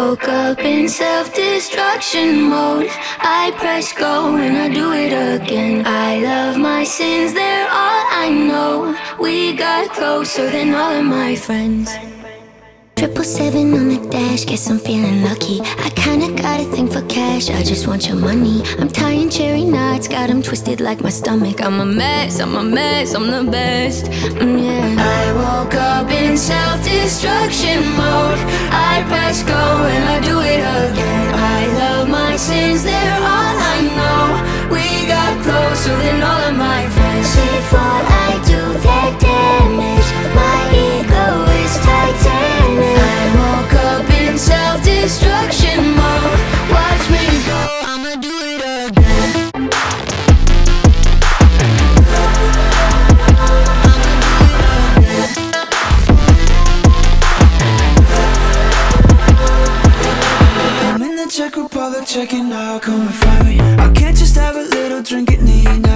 woke up in self-destruction mode. I press go and I do it again. I love my sins, they're all I know. We got closer than all of my friends. 777 on the dash, guess I'm feeling lucky. I kinda got a thing for cash, I just want your money. I'm tying cherry knots, got them twisted like my stomach. I'm a mess, I'm the best, yeah. I woke up in self-destruction mode. I press go and I do it again. I love my sins, they're all I know. We got closer than all of my friends. Before I do that damage, my ego is titanic. I woke up in self-destruction mode. Watch me go, I'ma do it again. I'm in the Czech Republic, checking out, come and find me. I can't just have a little drink, it need